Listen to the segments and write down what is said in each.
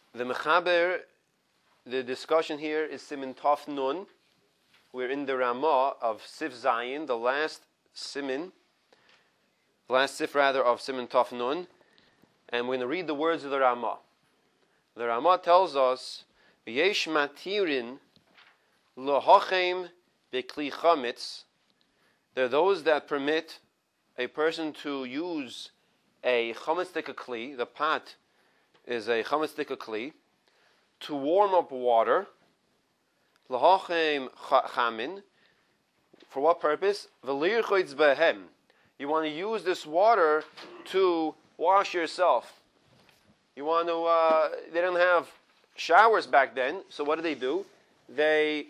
The Mechaber, the discussion here is Siman Tov Nun. We're in the Ramah of Sif Zayin, the last sif of Siman Tov Nun, and we're going to read the words of the Ramah. The Ramah tells us, V'yesh matirin lohachem bekli chametz. There are those that permit a person to use a chametzdika kli, the pot is a chametzdika kli, to warm up water. Lahachem chamin. For what purpose? V'lirchoitz behem. You want to use this water to wash yourself. You want to. They didn't have showers back then, so what do? They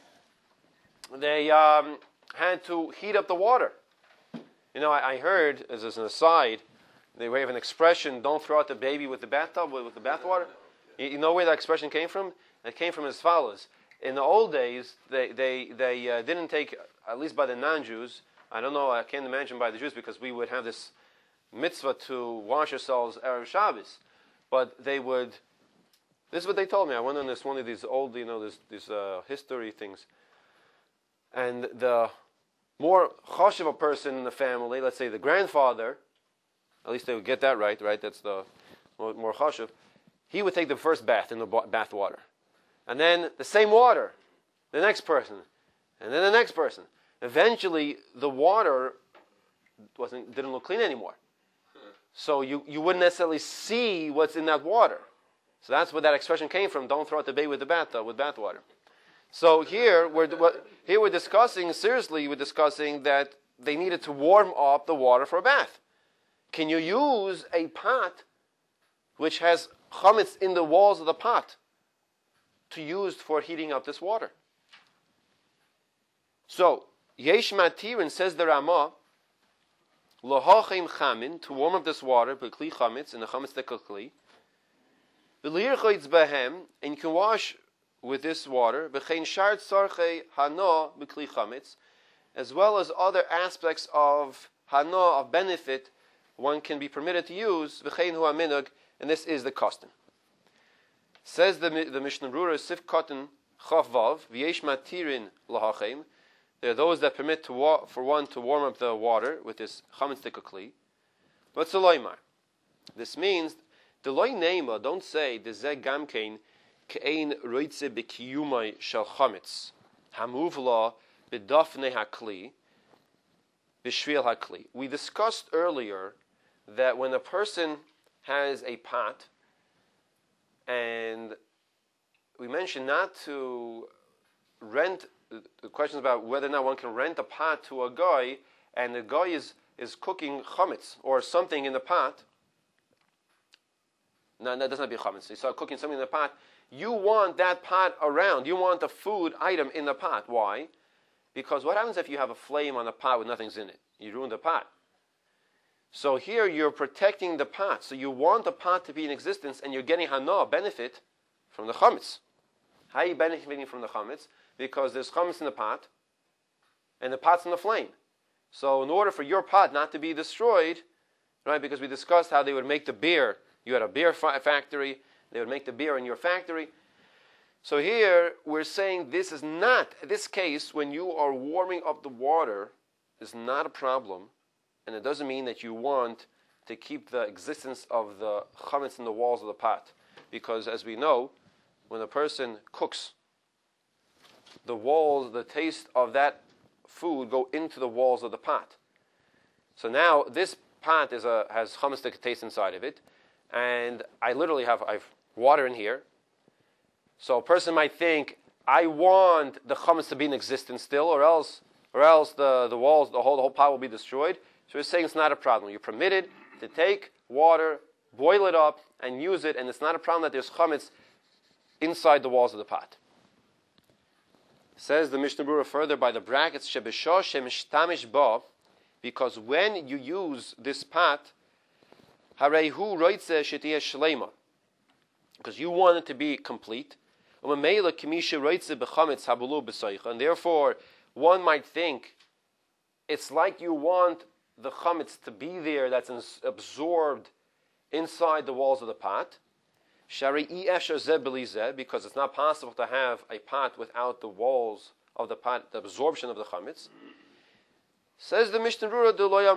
had to heat up the water. You know, I heard, as an aside, they have an expression: "Don't throw out the baby with the bathtub, with the bathwater." You know where that expression came from? It came from as follows: in the old days, they didn't take, at least by the non-Jews. I don't know. I can't imagine by the Jews because we would have this mitzvah to wash ourselves erev Shabbos, but they would. This is what they told me. I went on one of these old, these history things, and the more chashuv a person in the family, let's say the grandfather, at least they would get that right? That's the more chashuv. He would take the first bath in the bath water. And then the same water, the next person, and then the next person. Eventually, the water didn't look clean anymore. So you wouldn't necessarily see what's in that water. So that's where that expression came from. Don't throw out the baby with the bathtub, with bath water. So here we're discussing that they needed to warm up the water for a bath. Can you use a pot which has chametz in the walls of the pot to use for heating up this water? So yesh matirin, says the Ramah, lohachem chamin, to warm up this water, b'kli chametz, in the chametzdika kli, v'lirchoitz behem, and you can wash with this water, b'chein shar tzarchei hana b'kli chametz, as well as other aspects of hana, of benefit, one can be permitted to use, v'chein hu aminog, and this is the custom. Says the Mishnah Berurah, Sif Katan Chav Vav, v'yesh matirin lahachem. There are those that permit for one to warm up the water with this chametzdika kli. But Soloimar. This means, Deloy Neima, don't say, Dezeh Gamkein, Ke'ein Roitze B'kiyumai Shel Chametz, Hamuvla B'dafne HaKli, B'shvil HaKli. We discussed earlier that when a person has a pot, and we mentioned not to rent. The question is about whether or not one can rent a pot to a guy, and the guy is cooking chametz or something in the pot. No, that doesn't have to be chametz. You start cooking something in the pot. You want that pot around. You want the food item in the pot. Why? Because what happens if you have a flame on a pot with nothing's in it? You ruin the pot. So here you're protecting the pot. So you want the pot to be in existence, and you're getting hana, benefit, from the chametz. How are you benefiting from the chametz? Because there's chametz in the pot, and the pot's in the flame. So in order for your pot not to be destroyed, right, because we discussed how they would make the beer. You had a beer factory. They would make the beer in your factory. So here we're saying this case, when you are warming up the water, is not a problem. And it doesn't mean that you want to keep the existence of the chametz in the walls of the pot. Because as we know, when a person cooks, the walls, the taste of that food go into the walls of the pot. So now this pot has chametzdika taste inside of it, and I literally have water in here. So a person might think, I want the chametz to be in existence still, or else the walls, the whole pot will be destroyed. So we're saying it's not a problem. You're permitted to take water, boil it up, and use it, and it's not a problem that there's chametz inside the walls of the pot. Says the Mishnah Berurah further by the brackets, Shebeshah shemishtamish ba, because when you use this pot, harehu roitze shetiyeh shleima, because you want it to be complete. And therefore, one might think it's like you want the chametz to be there, that's absorbed inside the walls of the pot. because it's not possible to have a pot without the walls of the pot, the absorption of the chametz. Says the Mishnah Berurah,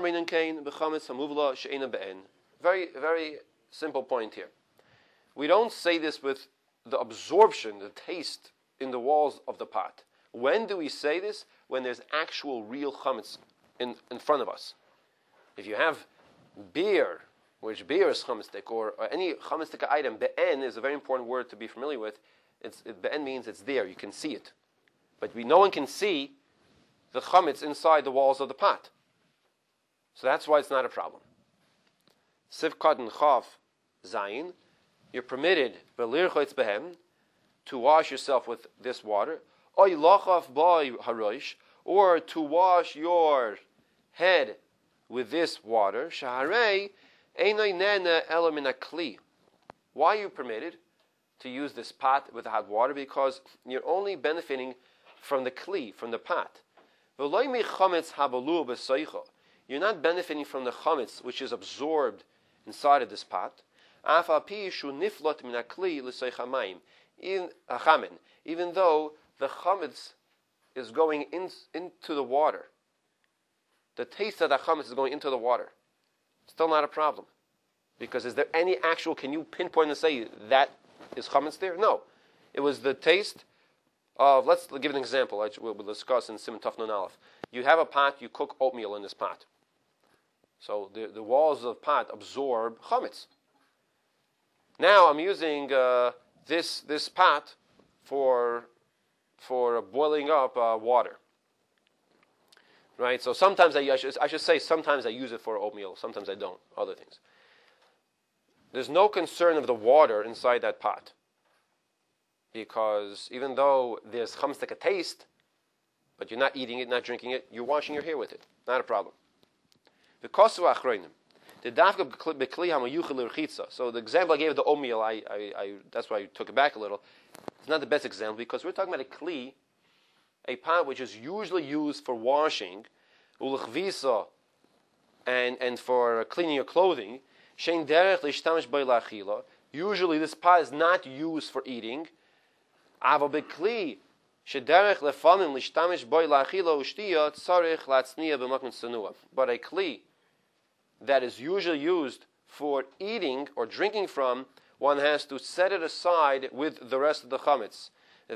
very, very simple point here. We don't say this with the absorption, the taste in the walls of the pot. When do we say this? When there's actual real chametz in front of us. If you have beer, which beer is chametzdik, or any chametzdik item, be'en is a very important word to be familiar with. Be'en means it's there, you can see it. But no one can see the chametz inside the walls of the pot. So that's why it's not a problem. Sivkat and chav zayin, you're permitted to wash yourself with this water, or to wash your head with this water. Why are you permitted to use this pot with hot water? Because you're only benefiting from the kli, from the pot. You're not benefiting from the chametz which is absorbed inside of this pot. Even though the chametz is going into the water, the taste of the chametz is going into the water. Still not a problem. Because is there any actual, can you pinpoint and say that is chametz there? No. It was the taste of, let's give an example, which we'll discuss in Siman Taf Nun Aleph. You have a pot, you cook oatmeal in this pot. So the walls of the pot absorb chametz. Now I'm using this pot for boiling up water. Right? So sometimes I should say sometimes I use it for oatmeal, sometimes I don't, other things. There's no concern of the water inside that pot. Because even though there's chametz taste, but you're not eating it, not drinking it, you're washing your hair with it. Not a problem. The kosu achroinim. The dafka bekli hamayuchel l'rchitza. So the example I gave of the oatmeal, that's why I took it back a little. It's not the best example because we're talking about a kli, a pot which is usually used for washing, ulchvisa, and for cleaning your clothing. Shein derech lishtamish by lachila. Usually this pot is not used for eating. Ava bekli shederech lefanim lishtamish by lachila ushtiya tzarich latzniya b'makom tsanua. But a kli that is usually used for eating or drinking from, one has to set it aside with the rest of the chametz.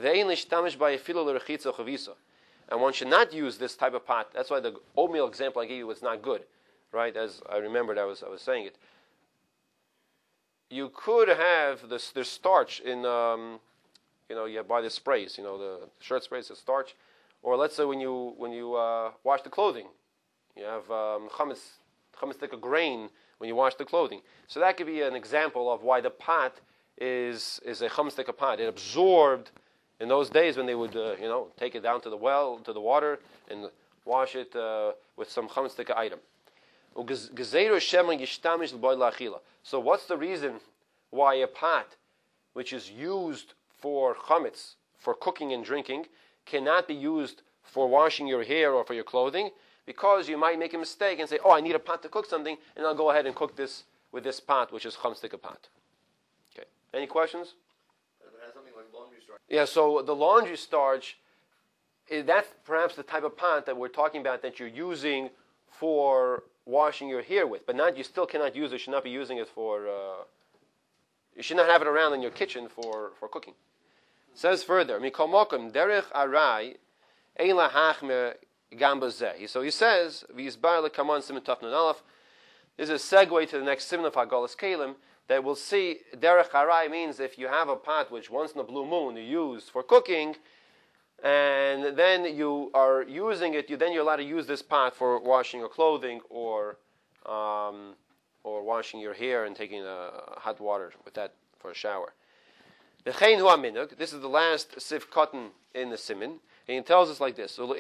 And one should not use this type of pot. That's why the oatmeal example I gave you was not good, right? As I remembered, I was saying it. You could have there's starch in, you buy the sprays, the shirt sprays, the starch, or let's say when you wash the clothing, you have chametz like a grain when you wash the clothing. So that could be an example of why the pot is a chametz pot. It absorbed in those days when they would take it down to the well, to the water, and wash it with some chametz item. So what's the reason why a pot which is used for chametz, for cooking and drinking, cannot be used for washing your hair or for your clothing? Because you might make a mistake and say, I need a pot to cook something, and I'll go ahead and cook this with this pot, which is chametz pot. Okay. Any questions? It has something like laundry starch. Yeah, so the laundry starch, that's perhaps the type of pot that we're talking about that you're using for washing your hair with, but you still cannot use it. You should not be using it for, you should not have it around in your kitchen for cooking. It says further, Mikol Mokum, Derech Arai, Eila Hachmer, so he says, this is a segue to the next simon of Hagalas Kalim, that we'll see, Derech Harai means if you have a pot which once in a blue moon you use for cooking, and then you are using it, then you're allowed to use this pot for washing your clothing or washing your hair and taking hot water with that for a shower. This is the last sif cotton in the siman. And he tells us like this: Are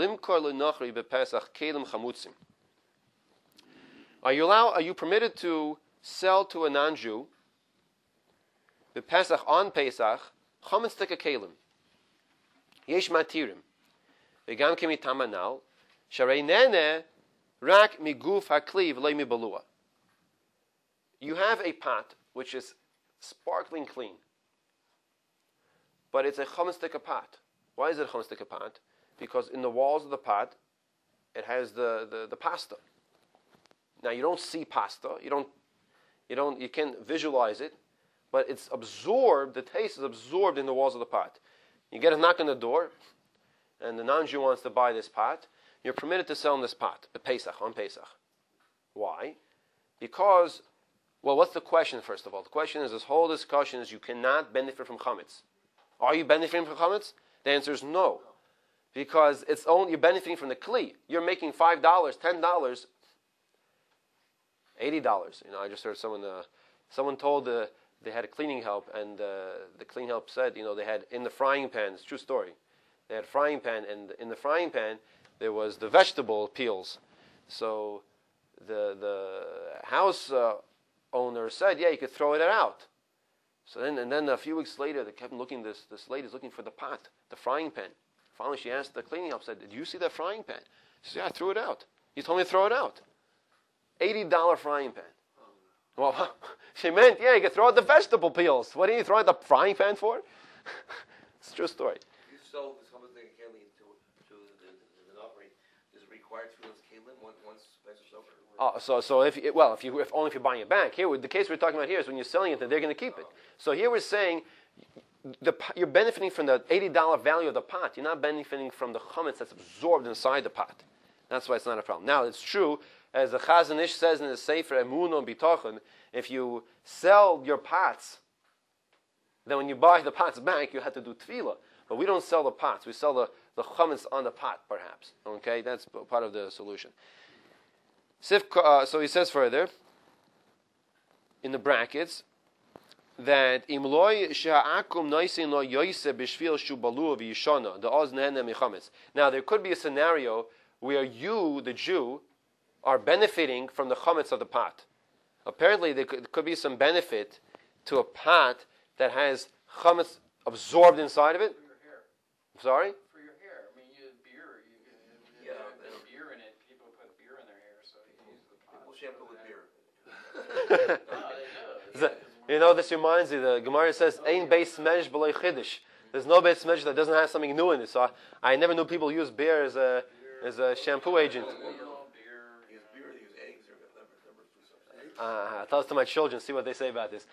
you permitted to sell to a non-Jew the Pesach on Pesach chametz kelim? Yesh matirim. V'gam kemitamanal sharei nene rak miguf hakli v'lei mibalua. You have a pot which is sparkling clean. But it's a chametz pot. Why is it a chametz pot? Because in the walls of the pot, it has the pasta. Now you don't see pasta. You can't visualize it, but it's absorbed. The taste is absorbed in the walls of the pot. You get a knock on the door, and the non-Jew wants to buy this pot. You're permitted to sell in this pot, the Pesach, on Pesach. Why? Because, well, what's the question, first of all? The question is, this whole discussion is you cannot benefit from chametz. Are you benefiting from chametz? The answer is no. Because it's only, you're benefiting from the kli. You're making $5, $10, $80. I just heard someone told they had a cleaning help, and the cleaning help said, they had in the frying pan, it's a true story, they had a frying pan, and in the frying pan, there was the vegetable peels. So the house owner said, yeah, you could throw it out. So then a few weeks later, they kept looking, this lady's looking for the pot, the frying pan. Finally, she asked the cleaning help, said, did you see that frying pan? She said, yeah, I threw it out. You told me to throw it out. $80 frying pan. Well, she meant, yeah, you could throw out the vegetable peels. What do you throw out the frying pan for? It's a true story. You sell something kelim to the offering. Is it required through those kelim once Pesach over? So if only if you're buying it back. Here, the case we're talking about here is when you're selling it, that they're going to keep it. So here we're saying you're benefiting from the $80 value of the pot. You're not benefiting from the chametz that's absorbed inside the pot. That's why it's not a problem. Now, it's true, as the Chazon Ish says in the Sefer Emunah B'tochen, if you sell your pots, then when you buy the pots back, you have to do tefillah. But we don't sell the pots. We sell the chametz on the pot, perhaps. Okay, that's part of the solution. So he says further, in the brackets, that now there could be a scenario where you, the Jew, are benefiting from the chametz of the pot. Apparently, there could be some benefit to a pot that has chametz absorbed inside of it. For your hair. Sorry? For your hair. I mean, you have beer. There's beer in it. People put beer in their hair, so you use the pot. People shampoo with beer. They do. This reminds me, the Gemara says, Ein beis mesh b'lo chiddush. There's no beis mesh that doesn't have something new in it. So I never knew people use beer as a shampoo agent. I tell this to my children, see what they say about this.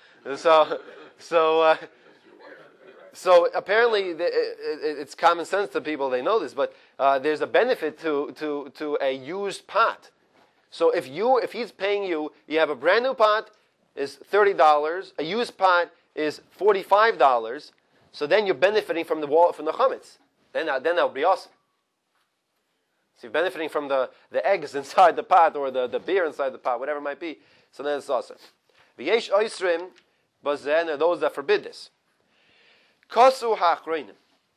So apparently it's common sense to people, they know this, but there's a benefit to a used pot. So if he's paying you, you have a brand new pot, is $30, a used pot is $45, so then you're benefiting from the chametz. Then that would be awesome. So you're benefiting from the eggs inside the pot or the beer inside the pot, whatever it might be. So then it's awesome. V'yesh oisrim, but then are those that forbid this. Kasu ha'achronim.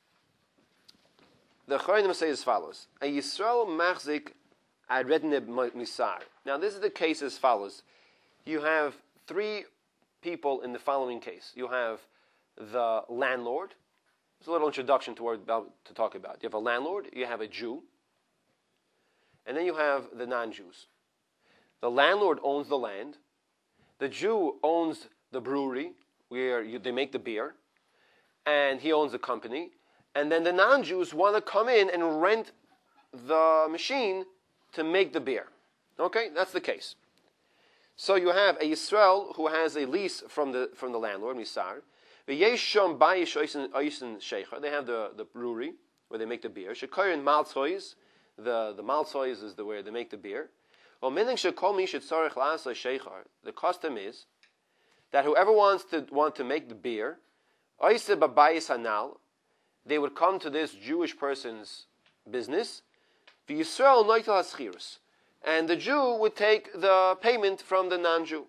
The achronim say as follows: A Yisrael machzik aredneb misar. Now this is the case as follows. You have three people in the following case. You have the landlord. There's a little introduction to talk about. You have a landlord, you have a Jew, and then you have the non-Jews. The landlord owns the land. The Jew owns the brewery where they make the beer, and he owns the company. And then the non-Jews want to come in and rent the machine to make the beer. Okay, that's the case. So you have a Yisrael who has a lease from the landlord, Misar. They have the brewery where they make the beer. Shekoyin Maltzois, the Maltzois is where they make the beer. The custom is that whoever want to make the beer, they would come to this Jewish person's business, and the Jew would take the payment from the non-Jew.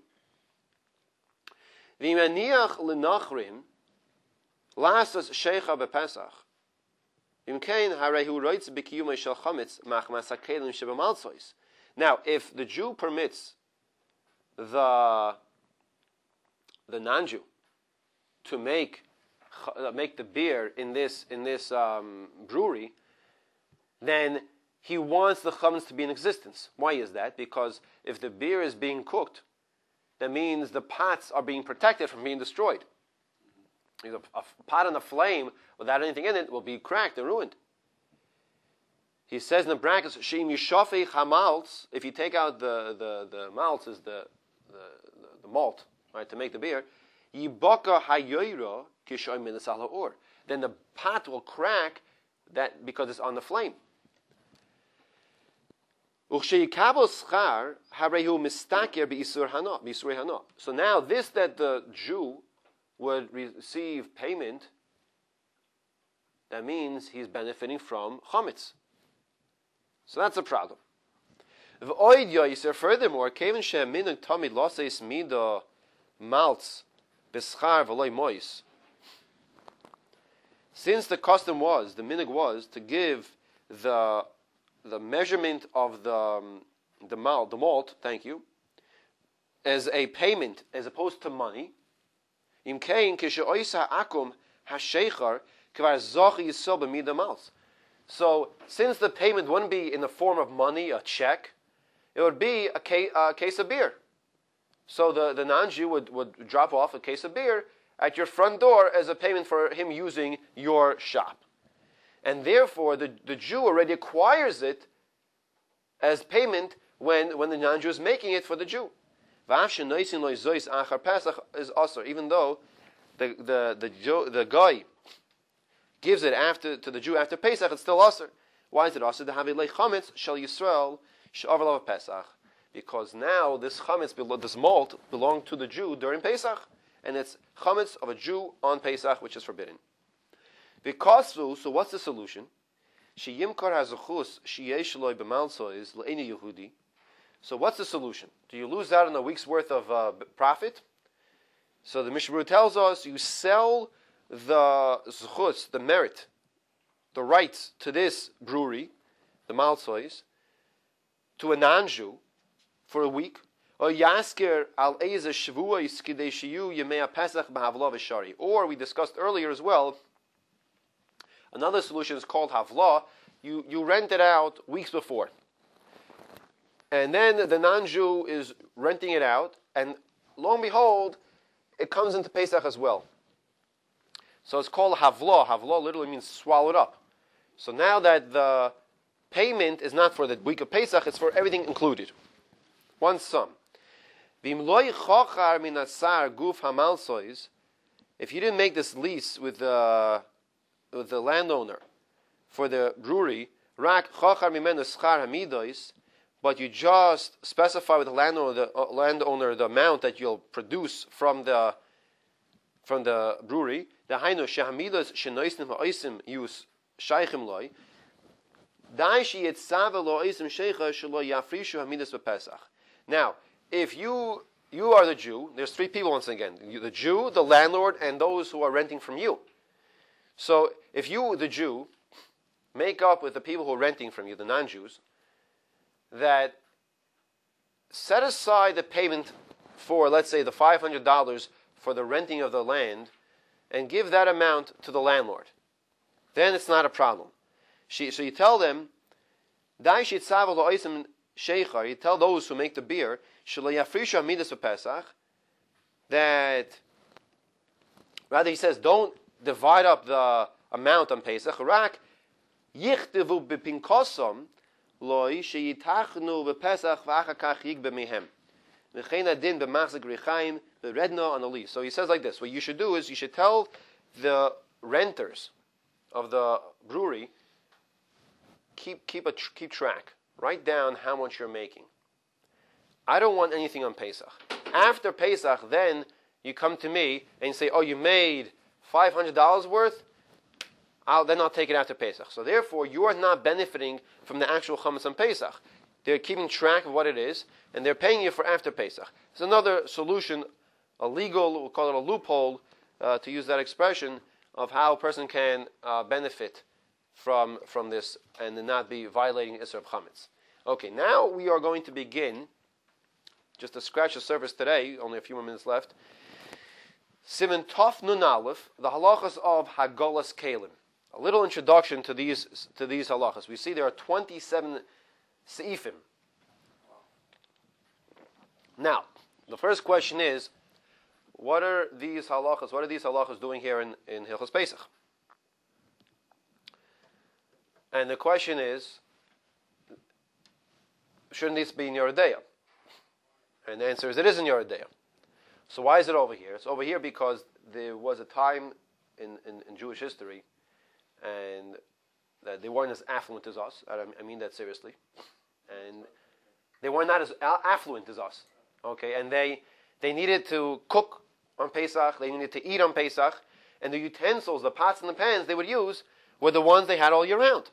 Now, if the Jew permits the non-Jew to make the beer in this brewery, then he wants the chametz to be in existence. Why is that? Because if the beer is being cooked, that means the pots are being protected from being destroyed. A pot in a flame without anything in it will be cracked and ruined. He says in the brackets, "Sheim yishafei hamalts." If you take out the malts, is the malt, right, to make the beer. Yibaka hayoyra kishoy minasal ha'or. Then the pot will crack that because it's on the flame. So now this that the Jew would receive payment, that means he's benefiting from chametz. So that's a problem. Furthermore, since the custom was, the minhag was, to give the measurement of the malt, thank you, as a payment as opposed to money. So, since the payment wouldn't be in the form of money, a check, it would be a case of beer. So the non-Jew would drop off a case of beer at your front door as a payment for him using your shop. And therefore, the Jew already acquires it as payment when the non-Jew is making it for the Jew. Is also, even though the guy gives it to the Jew after Pesach, it's still asur. Why is it asur? The havi chametz shel Yisrael she'avar Pesach, because now this chametz, this malt, belonged to the Jew during Pesach, and it's chametz of a Jew on Pesach, which is forbidden. Because so what's the solution? Sheyimkar hazuchus sheyesh loy b'malsois le'eni Yehudi. So what's the solution? Do you lose out on a week's worth of profit? So the Mishnah Berurah tells us you sell the zchus, the merit, the rights to this brewery, the malsois, to a non-Jew for a week. Or we discussed earlier as well, another solution is called havlah. You rent it out weeks before. And then the non-Jew is renting it out, and lo and behold, it comes into Pesach as well. So it's called havlah. Havlah literally means swallowed up. So now that the payment is not for the week of Pesach, it's for everything included. One sum. If you didn't make this lease with the landowner for the brewery, but you just specify with the landowner the amount that you'll produce from the brewery. Now, if you are the Jew, there's three people once again: the Jew, the landlord, and those who are renting from you. So, if you, the Jew, make up with the people who are renting from you, the non-Jews, that set aside the payment for, let's say, the $500 for the renting of the land, and give that amount to the landlord, then it's not a problem. So you tell them, you tell those who make the beer, that, rather he says, don't divide up the amount on Pesach, yichtivu b'pinkosom loy sheyitachnu b'Pesach v'achar kach yigbe mehem v'chein adin b'machzik rechaim b'redna on the leaf. So he says like this: what you should do is you should tell the renters of the brewery, keep track, write down how much you're making. I don't want anything on Pesach. After Pesach, then you come to me and say, "Oh, you made $500 worth. Then I'll take it after Pesach." So therefore, you are not benefiting from the actual chametz on Pesach. They're keeping track of what it is, and they're paying you for after Pesach. It's another solution, a legal, we'll call it a loophole, to use that expression, of how a person can benefit from this and not be violating Isser of chametz. Okay, now we are going to begin, just to scratch the surface today, only a few more minutes left, Siman Tov Nun Aleph, the halachas of Hagalas Kalim. A little introduction to these halachas. We see there are 27 seifim. Now, The first question is, what are these halachas doing here in Hilchos Pesach? And the question is, shouldn't this be in Yoreh De'ah? And the answer is, it is in Yoreh De'ah. So why is it over here? It's over here because there was a time in Jewish history, and that they weren't as affluent as us. I mean that seriously. And they were not as affluent as us. Okay, and they needed to cook on Pesach, they needed to eat on Pesach, and the utensils, the pots and the pans they would use were the ones they had all year round.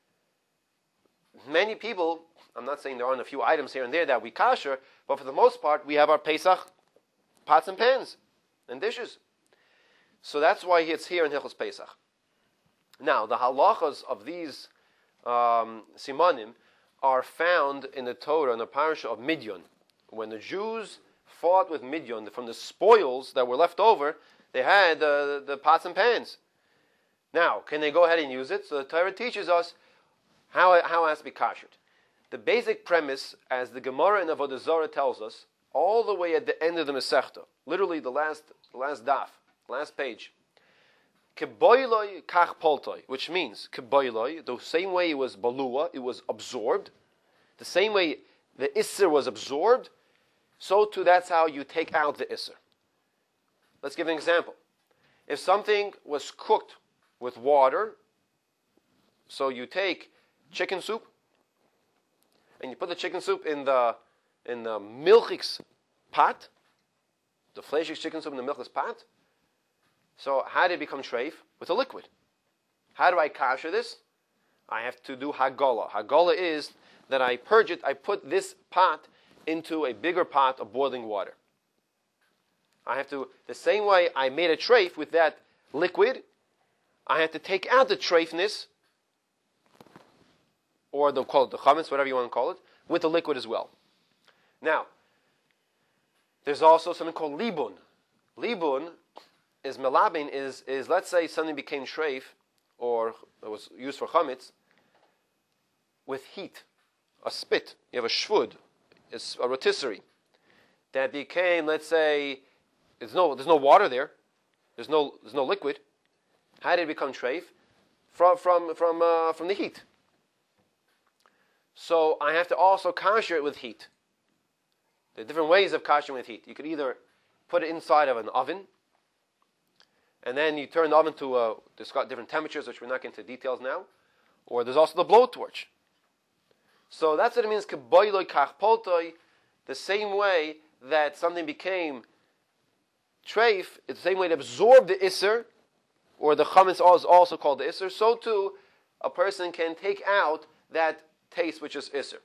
Many people, I'm not saying there aren't a few items here and there that we kasher, but for the most part, we have our Pesach pots and pans and dishes. So that's why it's here in Hilchos Pesach. Now, the halachas of these simanim are found in the Torah, in the parasha of Midyan. When the Jews fought with Midyan, from the spoils that were left over, they had the pots and pans. Now, can they go ahead and use it? So the Torah teaches us how it has to be kashered. The basic premise, as the Gemara in Avodah Zarah tells us, all the way at the end of the Masechta, literally the last daf, last page, Keboiloi kach poltoi, which means keboiloi, the same way it was balua, it was absorbed, the same way the isser was absorbed, so too that's how you take out the isser. Let's give an example. If something was cooked with water, so you take chicken soup, and you put the chicken soup in the milchix pot, the fleshig chicken soup in the milchix pot. So how did it become treif? With a liquid. How do I kasher this? I have to do hagala. Hagala is that I purge it, I put this pot into a bigger pot of boiling water. I have to, the same way I made a treif with that liquid, I have to take out the treifness, or they'll call it the chametz, whatever you want to call it, with the liquid as well. Now, there's also something called libun. Libun is melabin, is let's say something became treif, or it was used for chametz, with heat, a spit. You have a shvud, it's a rotisserie, that became, let's say, there's no water there, there's no liquid. How did it become treif? From the heat. So I have to also kasher it with heat. There are different ways of kashering with heat. You could either put it inside of an oven, and then you turn the oven to there's got different temperatures, which we're not getting into details now, or there's also the blowtorch. So that's what it means, keboiloi kach poltoi, the same way that something became treif, it's the same way to absorb the isser, or the chametz is also called the isser, so too a person can take out that taste which is isser.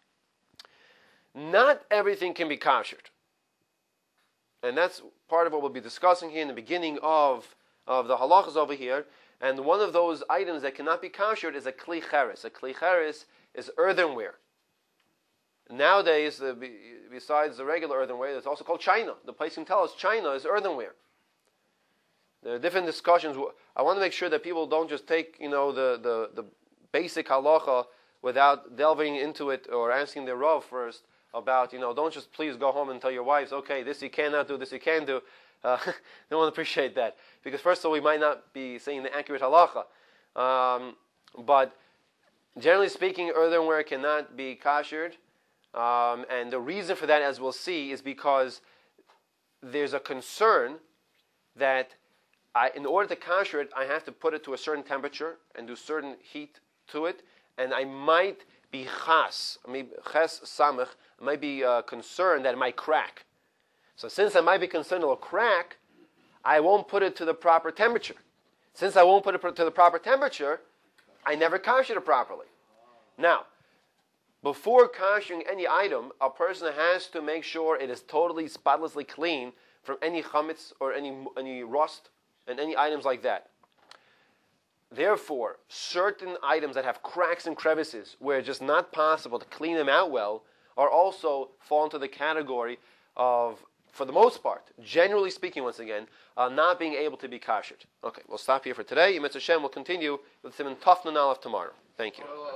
Not everything can be kashered. And that's part of what we'll be discussing here in the beginning of the halachas over here. And one of those items that cannot be kashered is a kli cheres. A kli cheres is earthenware. Nowadays, besides the regular earthenware, it's also called china. The place can tell us china is earthenware. There are different discussions. I want to make sure that people don't just take, the basic halacha without delving into it or asking their Rav first about, don't just please go home and tell your wives, okay, this you cannot do, this you can do. They won't appreciate that. Because first of all, we might not be saying the accurate halacha. But generally speaking, earthenware cannot be kashered. And the reason for that, as we'll see, is because there's a concern that in order to kasher it, I have to put it to a certain temperature and do certain heat to it, and I might be ches samech, I might be concerned that it might crack. So since I might be concerned it will crack, I won't put it to the proper temperature. Since I won't put it to the proper temperature, I never kasher it properly. Now, before kashering any item, a person has to make sure it is totally spotlessly clean from any chametz or any rust and any items like that. Therefore, certain items that have cracks and crevices where it's just not possible to clean them out well are also fall into the category of, for the most part, generally speaking once again, not being able to be kashered. Okay, we'll stop here for today. Yitzhak Hashem will continue with Siman Taf Nun Aleph tomorrow. Thank you.